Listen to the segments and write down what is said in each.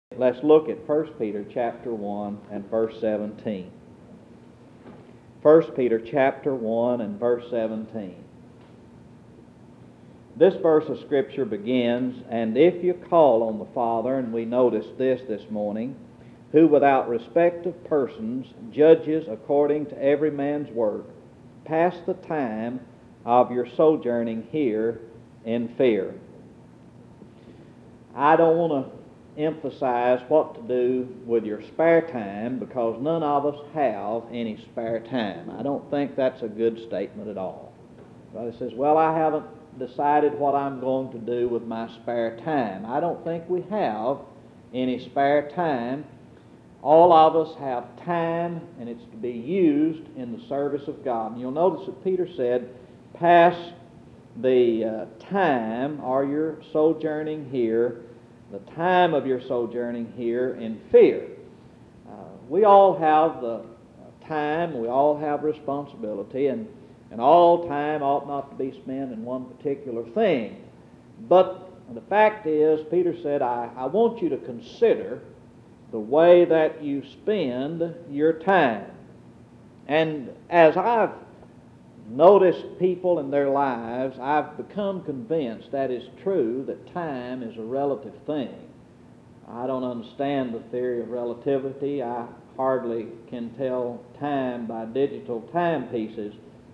Let's look at 1 Peter chapter 1 and verse 17. 1 Peter chapter 1 and verse 17. This verse of Scripture begins, "And if you call on the Father," and we noticed this morning, "who without respect of persons judges according to every man's work, pass the time of your sojourning here in fear." I don't want to emphasize what to do with your spare time, because none of us have any spare time. I don't think that's a good statement at all. Somebody says, "Well, I haven't decided what I'm going to do with my spare time." I don't think we have any spare time. All of us have time, and it's to be used in the service of God. And you'll notice that Peter said, pass the time, or your sojourning here, the time of your sojourning here in fear. We all have the time, we all have responsibility, and all time ought not to be spent in one particular thing. But the fact is, Peter said, I want you to consider the way that you spend your time. And as I've noticed people in their lives, I've become convinced that is true, that time is a relative thing. I don't understand the theory of relativity. I hardly can tell time by digital timepieces.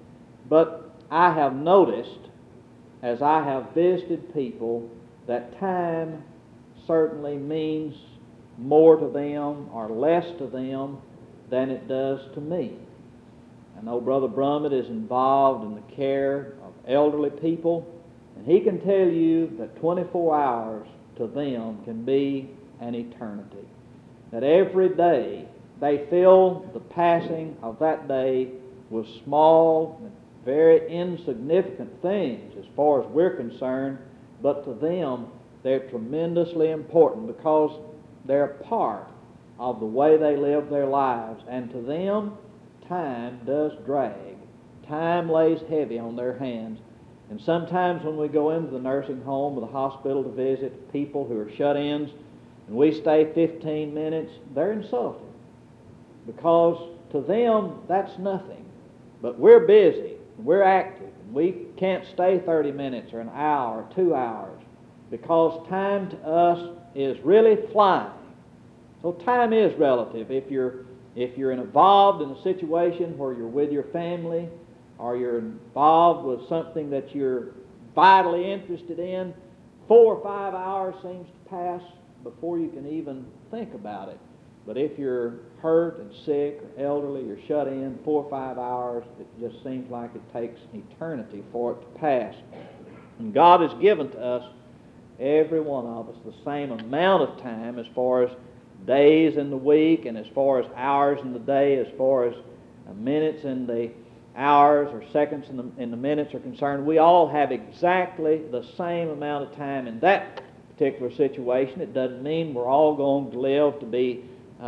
But I have noticed, as I have visited people, that time certainly means more to them or less to them than it does to me. I know Brother Brummett is involved in the care of elderly people, and he can tell you that 24 hours to them can be an eternity. That every day they fill the passing of that day with small and very insignificant things as far as we're concerned, but to them they're tremendously important because they're part of the way they live their lives, and to them time does drag. Time lays heavy on their hands. And sometimes when we go into the nursing home or the hospital to visit people who are shut-ins, and we stay 15 minutes, they're insulted, because to them that's nothing. But we're busy, we're active, and we can't stay 30 minutes or an hour or 2 hours, because time to us is really flying. So time is relative. If you're involved in a situation where you're with your family, or you're involved with something that you're vitally interested in, 4 or 5 hours seems to pass before you can even think about it. But if you're hurt and sick or elderly, you're shut in, 4 or 5 hours, it just seems like it takes eternity for it to pass. And God has given to us, every one of us, the same amount of time as far as days in the week, and as far as hours in the day, as far as minutes in the hours or seconds in the minutes are concerned. We all have exactly the same amount of time in that particular situation. It doesn't mean we're all going to live to be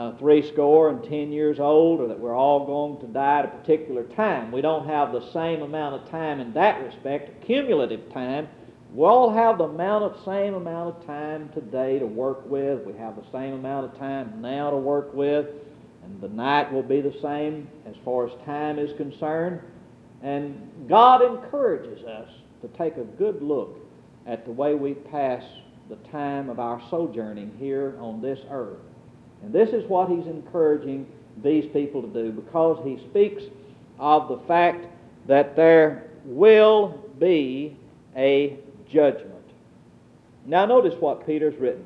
70 years old, or that we're all going to die at a particular time. We don't have the same amount of time in that respect, cumulative time. We all have the same amount of time today to work with. We have the same amount of time now to work with, and the night will be the same as far as time is concerned. And God encourages us to take a good look at the way we pass the time of our sojourning here on this earth. And this is what He's encouraging these people to do, because He speaks of the fact that there will be a judgment. Now notice what Peter's written.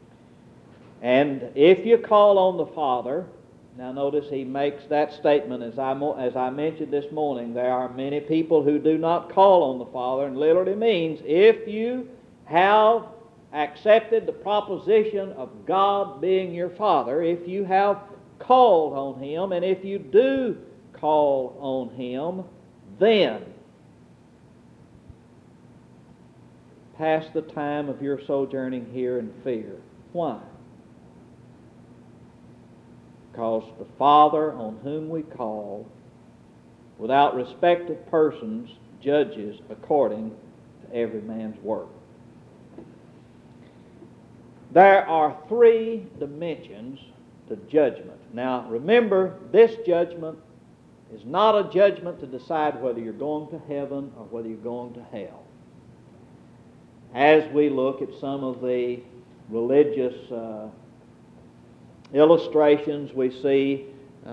And if you call on the Father, now notice he makes that statement, as I mentioned this morning, there are many people who do not call on the Father, and literally means if you have accepted the proposition of God being your Father, if you have called on Him, and if you do call on Him, then pass the time of your sojourning here in fear. Why? Because the Father on whom we call, without respect of persons, judges according to every man's work. There are three dimensions to judgment. Now, remember, this judgment is not a judgment to decide whether you're going to heaven or whether you're going to hell. As we look at some of the religious illustrations, we see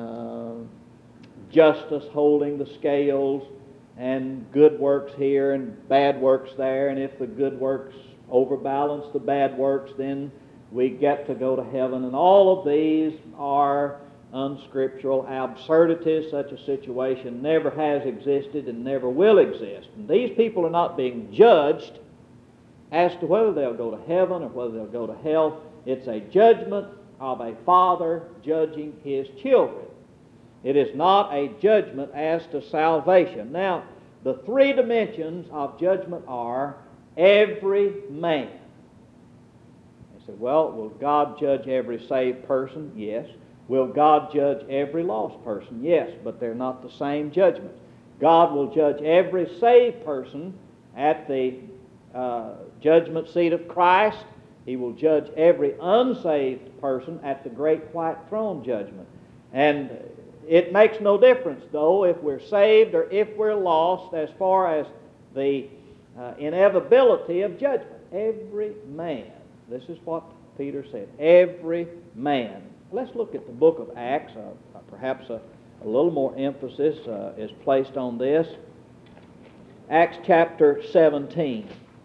justice holding the scales, and good works here and bad works there, and if the good works overbalance the bad works, then we get to go to heaven. And all of these are unscriptural absurdities. Such a situation never has existed and never will exist. And these people are not being judged as to whether they'll go to heaven or whether they'll go to hell. It's a judgment of a father judging his children. It is not a judgment as to salvation. Now, the three dimensions of judgment are every man. They said, well, will God judge every saved person? Yes. Will God judge every lost person? Yes, but they're not the same judgments. God will judge every saved person at the judgment seat of Christ. He will judge every unsaved person at the great white throne judgment. And it makes no difference, though, if we're saved or if we're lost as far as the inevitability of judgment. Every man. This is what Peter said. Every man. Let's look at the book of Acts. Perhaps a little more emphasis is placed on this. Acts chapter 17.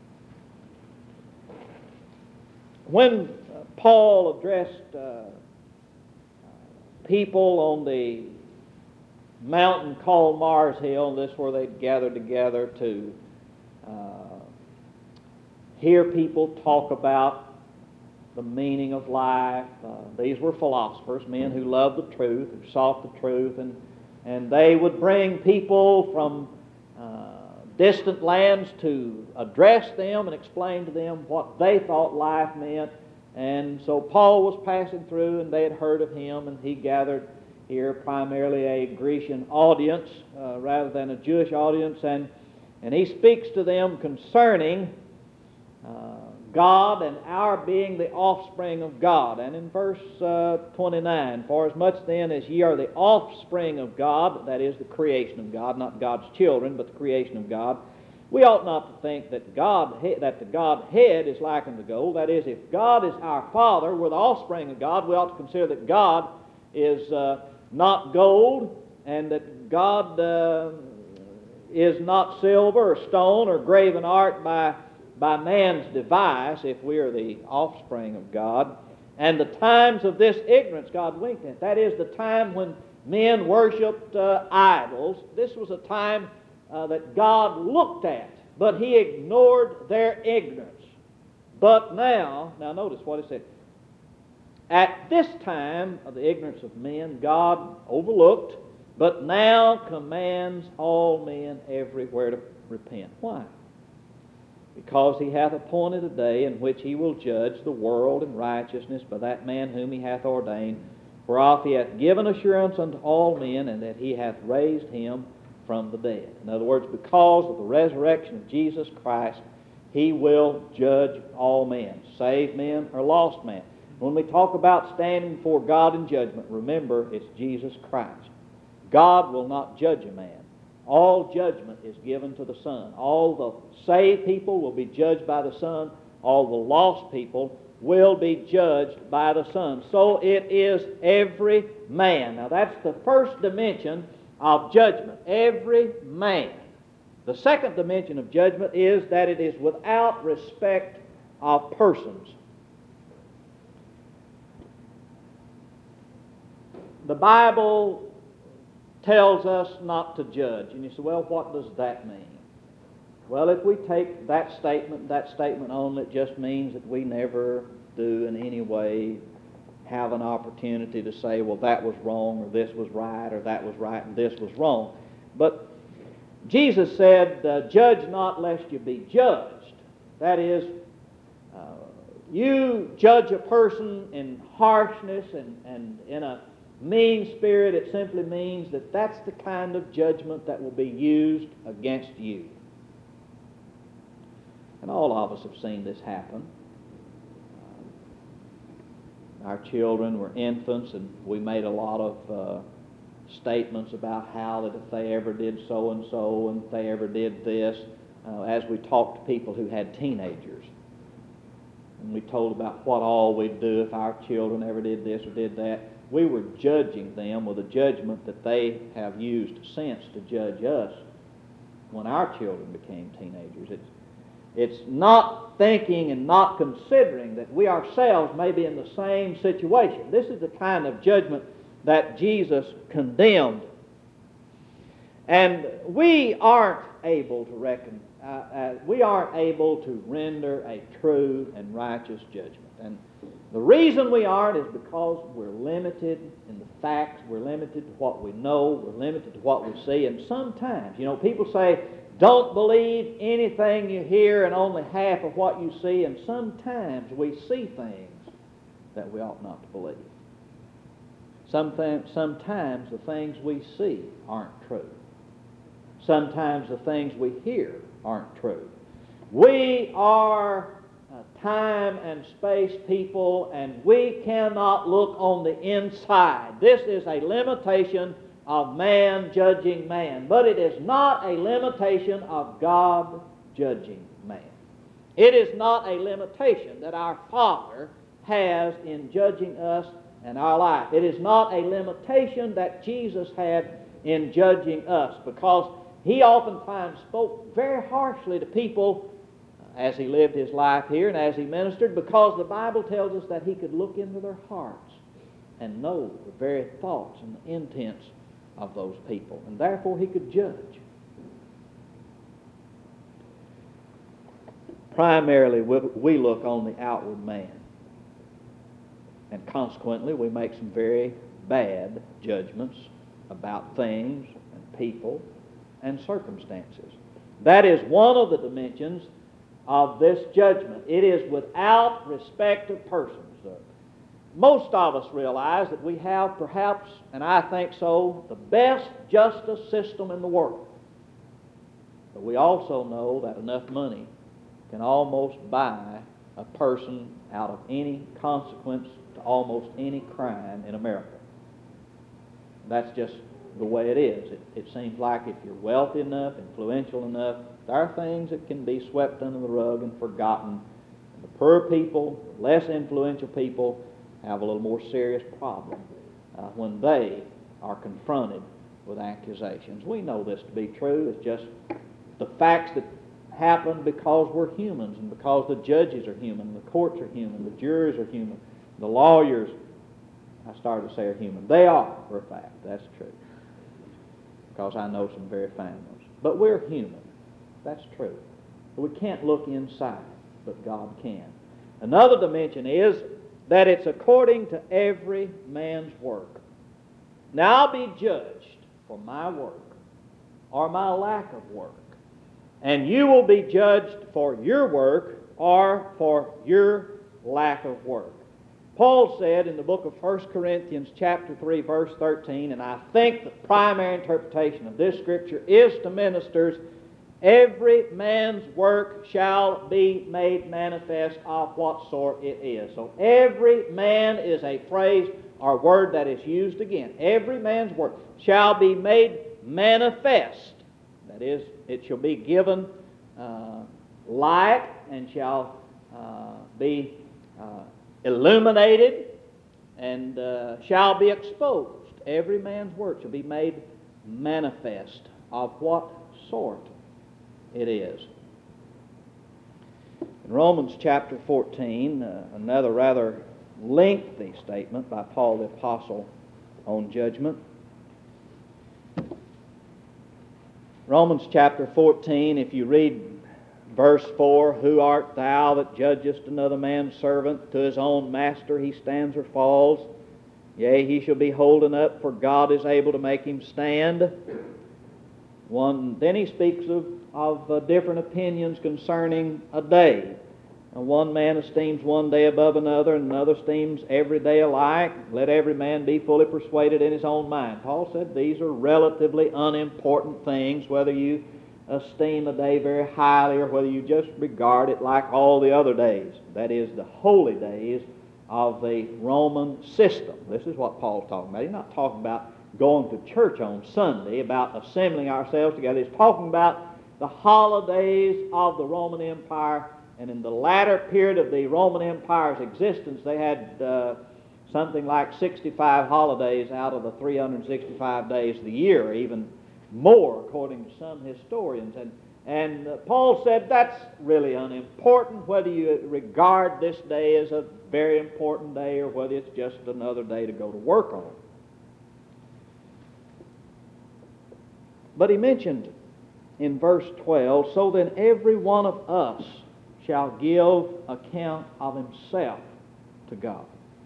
When Paul addressed people on the mountain called Mars Hill, and this is where they gathered together to hear people talk about the meaning of life. These were philosophers, men who loved the truth, who sought the truth, and they would bring people from distant lands to address them and explain to them what they thought life meant. And so Paul was passing through, and they had heard of him, and he gathered here primarily a Grecian audience rather than a Jewish audience, and he speaks to them concerning God and our being the offspring of God. And in verse 29, for as much then as ye are the offspring of God, that is the creation of God, not God's children, but the creation of God, we ought not to think that the Godhead is likened to gold. That is, if God is our Father, we're the offspring of God, we ought to consider that God is not gold, and that God is not silver or stone or graven art by man's device, if we are the offspring of God. And the times of this ignorance God winked at. That is, the time when men worshipped idols. This was a time that God looked at, but He ignored their ignorance. But now notice what it said. At this time of the ignorance of men, God overlooked, but now commands all men everywhere to repent. Why? Because He hath appointed a day in which He will judge the world in righteousness by that man whom He hath ordained, whereof He hath given assurance unto all men, and that He hath raised Him from the dead. In other words, because of the resurrection of Jesus Christ, He will judge all men, saved men or lost men. When we talk about standing before God in judgment, remember, it's Jesus Christ. God will not judge a man. All judgment is given to the Son. All the saved people will be judged by the Son. All the lost people will be judged by the Son. So it is every man. Now that's the first dimension of judgment. Every man. The second dimension of judgment is that it is without respect of persons. The Bible tells us not to judge. And you say, well, what does that mean? Well, if we take that statement only, it just means that we never do in any way have an opportunity to say, well, that was wrong, or this was right, or that was right, and this was wrong. But Jesus said, judge not lest you be judged. That is, you judge a person in harshness and in a mean spirit, it simply means that that's the kind of judgment that will be used against you. And all of us have seen this happen. our children were infants, and we made a lot of statements about how that if they ever did so and so, and if they ever did this, as we talked to people who had teenagers. And we told about what all we'd do if our children ever did this or did that. We were judging them with a judgment that they have used since to judge us when our children became teenagers. It's not thinking and not considering that we ourselves may be in the same situation. This is the kind of judgment that Jesus condemned. And we aren't able to render a true and righteous judgment. And the reason we aren't is because we're limited in the facts, we're limited to what we know, we're limited to what we see. And sometimes, people say, don't believe anything you hear and only half of what you see. And sometimes we see things that we ought not to believe. Sometimes the things we see aren't true. Sometimes the things we hear aren't true. We are time and space people, and we cannot look on the inside. This is a limitation of man judging man, but it is not a limitation of God judging man. It is not a limitation that our Father has in judging us and our life. It is not a limitation that Jesus had in judging us, because He oftentimes spoke very harshly to people as He lived His life here and as He ministered, because the Bible tells us that He could look into their hearts and know the very thoughts and the intents of those people, and therefore He could judge. Primarily, we look on the outward man, and consequently we make some very bad judgments about things and people and circumstances. That is one of the dimensions of this judgment. It is without respect of persons. Most of us realize that we have perhaps, and I think so, the best justice system in the world. But we also know that enough money can almost buy a person out of any consequence to almost any crime in America. That's just the way it is. It seems like if you're wealthy enough, influential enough, there are things that can be swept under the rug and forgotten. The poor people, less influential people, have a little more serious problem when they are confronted with accusations. We know this to be true. It's just the facts that happen because we're humans, and because the judges are human, the courts are human, the jurors are human, the lawyers, I started to say, are human. They are, for a fact. That's true, because I know some very fine ones. But we're human. That's true. We can't look inside, but God can. Another dimension is that it's according to every man's work. Now I'll be judged for my work or my lack of work, and you will be judged for your work or for your lack of work. Paul said in the book of 1 Corinthians chapter 3, verse 13, and I think the primary interpretation of this scripture is to ministers, every man's work shall be made manifest of what sort it is. So every man is a phrase or word that is used again. Every man's work shall be made manifest. That is, it shall be given light and shall be illuminated and shall be exposed. Every man's work shall be made manifest of what sort it is. In Romans chapter 14, another rather lengthy statement by Paul the Apostle on judgment. Romans chapter 14, if you read verse 4, who art thou that judgest another man's servant? To his own master he stands or falls. Yea, he shall be holden up, for God is able to make him stand. Then he speaks of different opinions concerning a day. One man esteems one day above another, and another esteems every day alike. Let every man be fully persuaded in his own mind. Paul said these are relatively unimportant things, whether you esteem a day very highly or whether you just regard it like all the other days. That is, the holy days of the Roman system. This is what Paul's talking about. He's not talking about going to church on Sunday, about assembling ourselves together. He's talking about the holidays of the Roman Empire. And in the latter period of the Roman Empire's existence, they had something like 65 holidays out of the 365 days of the year, even more, according to some historians. And Paul said that's really unimportant whether you regard this day as a very important day or whether it's just another day to go to work on. But he mentioned in verse 12, so then every one of us shall give account of himself to God.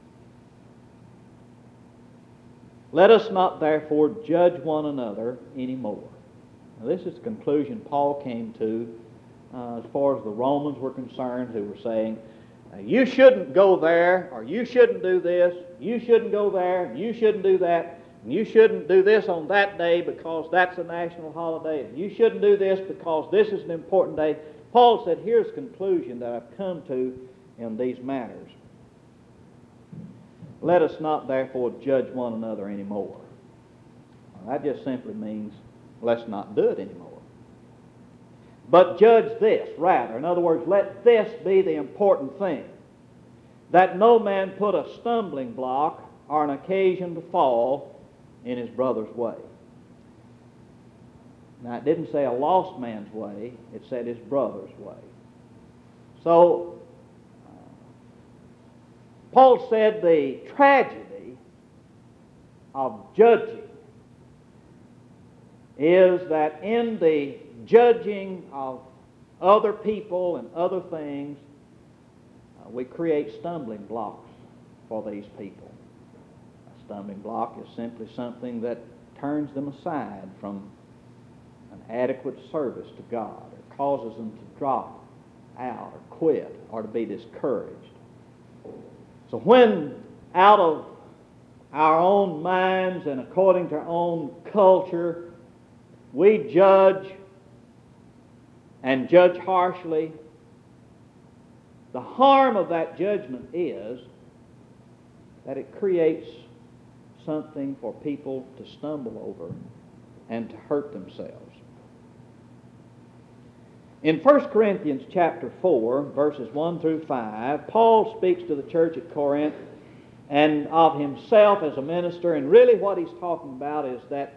Let us not therefore judge one another anymore. Now, this is the conclusion Paul came to as far as the Romans were concerned, who were saying, you shouldn't go there, or you shouldn't do this, you shouldn't go there, you shouldn't do that, and you shouldn't do this on that day because that's a national holiday, and you shouldn't do this because this is an important day. Paul said, here's the conclusion that I've come to in these matters. Let us not therefore judge one another anymore. Well, that just simply means let's not do it anymore. But judge this, rather. In other words, let this be the important thing, that no man put a stumbling block or an occasion to fall in his brother's way. Now, it didn't say a lost man's way, it said his brother's way. So, Paul said the tragedy of judging is that in the judging of other people and other things, we create stumbling blocks for these people. A stumbling block is simply something that turns them aside from an adequate service to God, or causes them to drop out or quit or to be discouraged. So when out of our own minds and according to our own culture we judge and judge harshly, the harm of that judgment is that it creates something for people to stumble over and to hurt themselves. In 1 Corinthians chapter 4, verses 1 through 5, Paul speaks to the church at Corinth and of himself as a minister, and really what he's talking about is that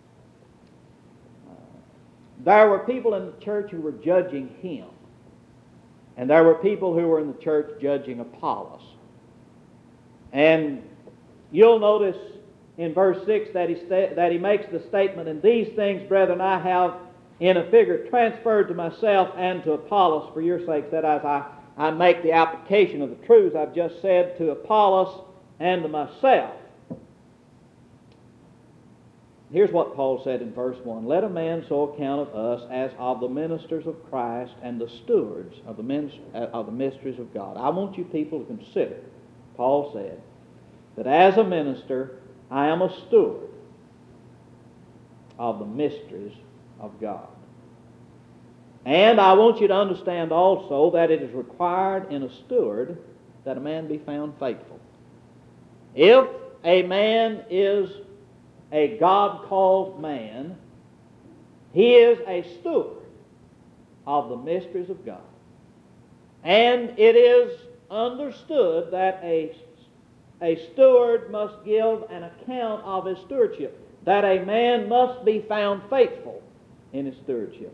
there were people in the church who were judging him, and there were people who were in the church judging Apollos. And you'll notice in verse 6 that he makes the statement, "And these things, brethren, I have in a figure transferred to myself and to Apollos for your sakes, that as I make the application of the truths I've just said to Apollos and to myself." Here's what Paul said in verse 1. "Let a man so account of us as of the ministers of Christ and the stewards of the mysteries of God." I want you people to consider, Paul said, that as a minister I am a steward of the mysteries of God. And I want you to understand also that it is required in a steward that a man be found faithful. If a man is a God-called man, he is a steward of the mysteries of God. And it is understood that a steward must give an account of his stewardship, that a man must be found faithful in his stewardship.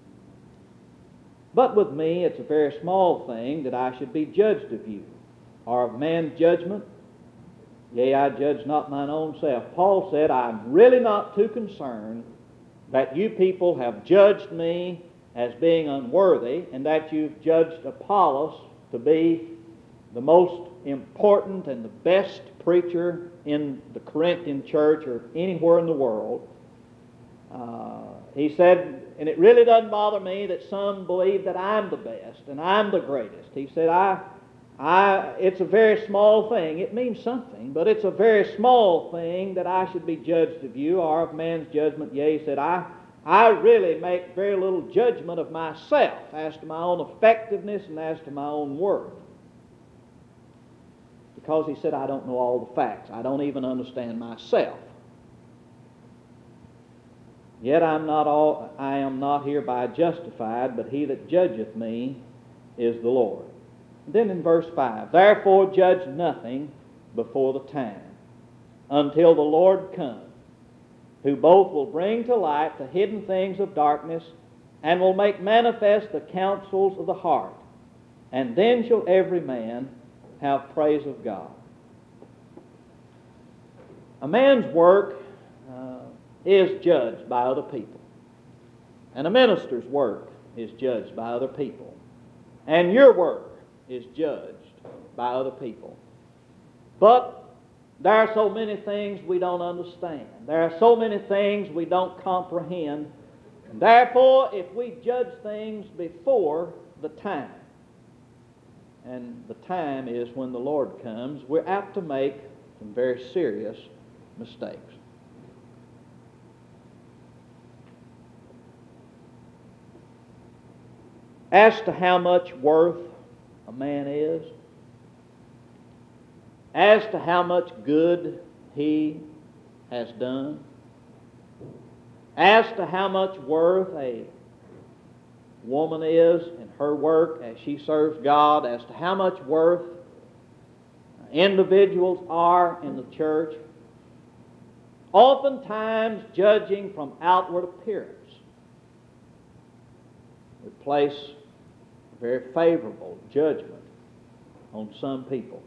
But with me, it's a very small thing that I should be judged of you, or of man's judgment. Yea, I judge not mine own self. Paul said, I'm really not too concerned that you people have judged me as being unworthy, and that you've judged Apollos to be the most important and the best preacher in the Corinthian church or anywhere in the world. He said, and it really doesn't bother me that some believe that I'm the best and I'm the greatest. He said, it's a very small thing. It means something, but it's a very small thing that I should be judged of you or of man's judgment. Yea, he said, I really make very little judgment of myself as to my own effectiveness and as to my own worth. because he said, I don't know all the facts. I don't even understand myself. Yet I am not hereby justified, but he that judgeth me is the Lord. And then in verse 5, therefore judge nothing before the time, until the Lord come, who both will bring to light the hidden things of darkness, and will make manifest the counsels of the heart. And then shall every man have praise of God. A man's work is judged by other people. And a minister's work is judged by other people. And your work is judged by other people. But there are so many things we don't understand. There are so many things we don't comprehend. And therefore, if we judge things before the time, and the time is when the Lord comes, we're apt to make some very serious mistakes. As to how much worth a man is, as to how much good he has done, as to how much worth a woman is in her work as she serves God, as to how much worth individuals are in the church, oftentimes judging from outward appearance, we place a very favorable judgment on some people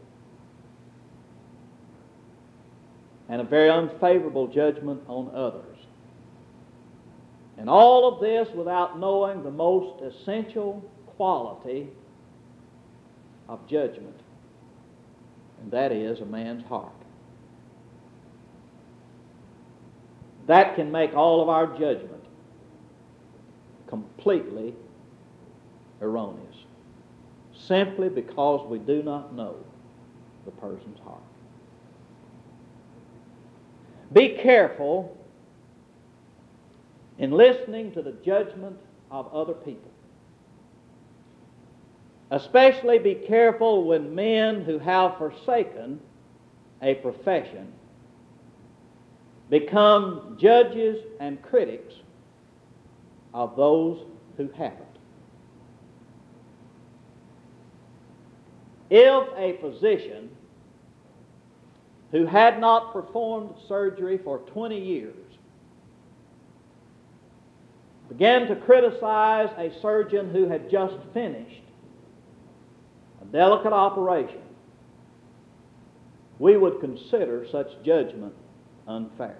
and a very unfavorable judgment on others. And all of this without knowing the most essential quality of judgment, and that is a man's heart. That can make all of our judgment completely erroneous, simply because we do not know the person's heart. Be careful in listening to the judgment of other people. Especially be careful when men who have forsaken a profession become judges and critics of those who haven't. If a physician who had not performed surgery for 20 years began to criticize a surgeon who had just finished a delicate operation, we would consider such judgment unfair.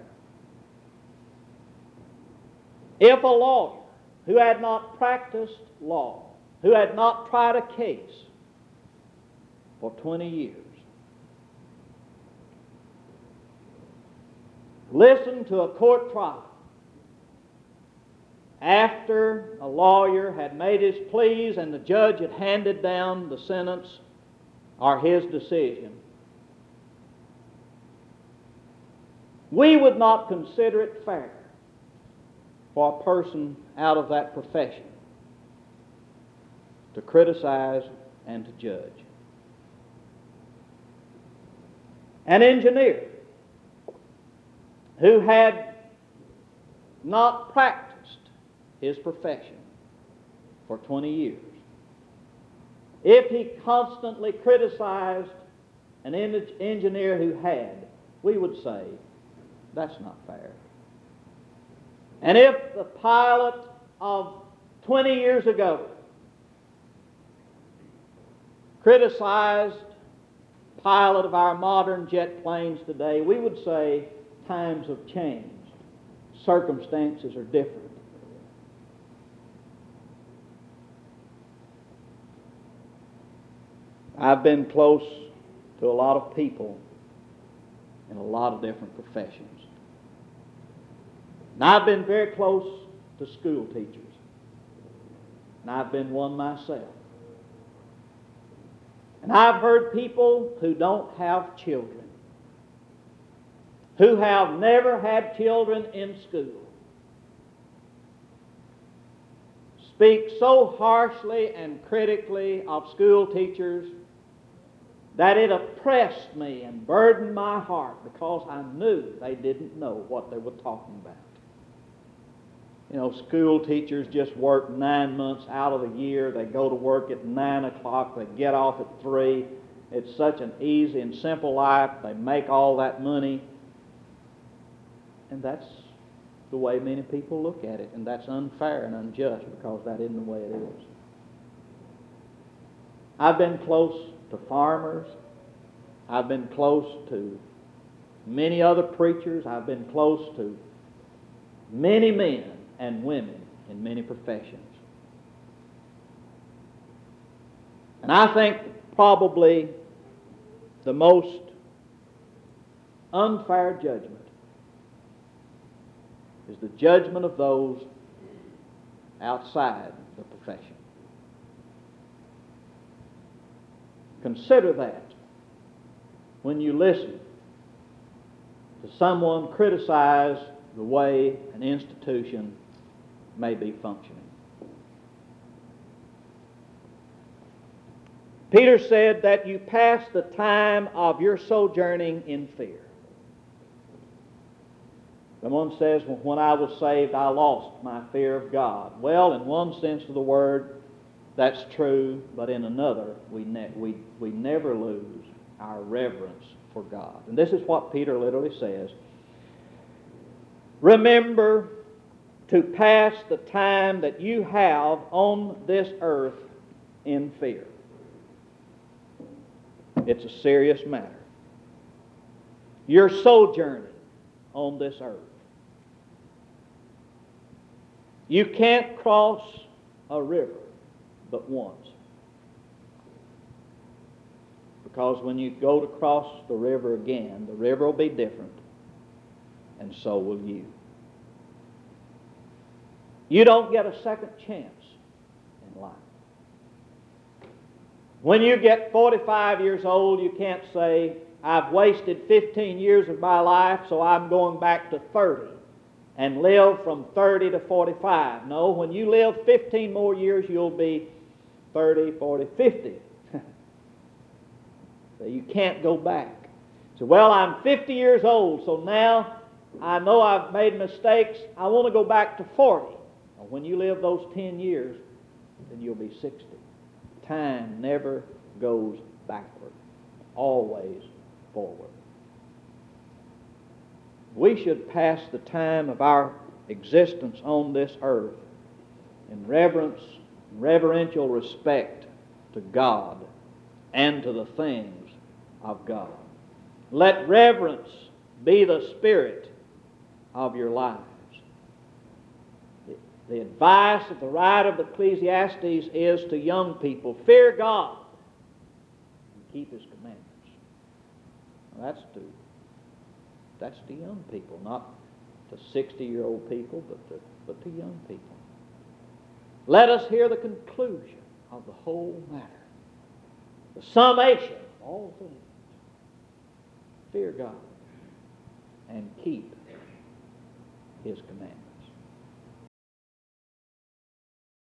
If a lawyer who had not practiced law, who had not tried a case for 20 years, listened to a court trial after a lawyer had made his pleas and the judge had handed down the sentence or his decision, we would not consider it fair for a person out of that profession to criticize and to judge. An engineer who had not practiced his profession for 20 years, if he constantly criticized an engineer who had, we would say, that's not fair. And if the pilot of 20 years ago criticized the pilot of our modern jet planes today, we would say times have changed. Circumstances are different. I've been close to a lot of people in a lot of different professions. And I've been very close to school teachers. And I've been one myself. And I've heard people who don't have children, who have never had children in school, speak so harshly and critically of school teachers that it oppressed me and burdened my heart because I knew they didn't know what they were talking about. You know, school teachers just work 9 months out of the year. They go to work at 9 o'clock. They get off at 3. It's such an easy and simple life. They make all that money. And that's the way many people look at it. And that's unfair and unjust because that isn't the way it is. I've been close to farmers. I've been close to many other preachers. I've been close to many men and women in many professions. And I think probably the most unfair judgment is the judgment of those outside the profession. Consider that when you listen to someone criticize the way an institution may be functioning. Peter said that you pass the time of your sojourning in fear. Someone says, well, when I was saved, I lost my fear of God. Well, in one sense of the word, that's true, but in another, we never lose our reverence for God. And this is what Peter literally says. Remember to pass the time that you have on this earth in fear. It's a serious matter. You're sojourning on this earth. You can't cross a river but once. Because when you go to cross the river again, the river will be different, and so will you. You don't get a second chance in life. When you get 45 years old, you can't say, I've wasted 15 years of my life, so I'm going back to 30 and live from 30 to 45. No, when you live 15 more years, you'll be 30, 40, 50. So you can't go back. So, well, I'm 50 years old, so now I know I've made mistakes. I want to go back to 40. Well, when you live those 10 years, then you'll be 60. Time never goes backward, always forward. We should pass the time of our existence on this earth in reverential respect to God and to the things of God. Let reverence be the spirit of your lives. The advice of the writer of Ecclesiastes is to young people, fear God and keep His commandments. Now that's to young people, not to 60-year-old people, but to young people. Let us hear the conclusion of the whole matter, the summation of all things. Fear God and keep His commandments.